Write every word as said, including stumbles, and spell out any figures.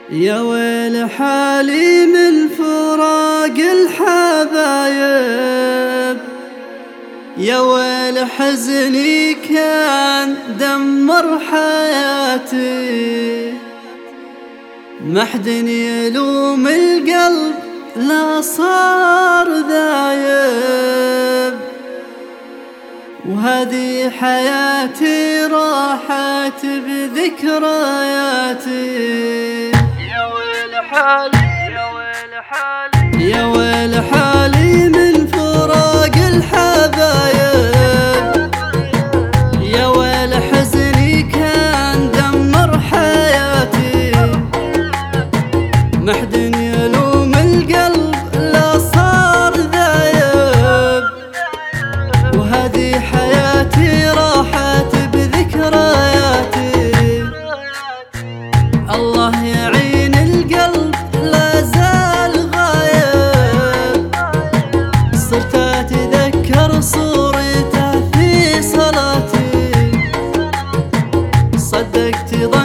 يا ويل حالي من فراق الحبايب، يا ويل حزني كان دمر حياتي، ما حد يلوم القلب لا صار ذايب، وهذه حياتي راحت بذكرياتي. يا ويل حالي يا ويل حالي يا ويل حالي من فراق الحبايب، يا ويل حزني كان دمر حياتي، ما حد يلوم القلب لا صار ذايب، وهذه حياتي راحت بذكرياتي. الله يعين القلب لا زال غايب، صرت أتذكر صورته في صلاتي، صدقت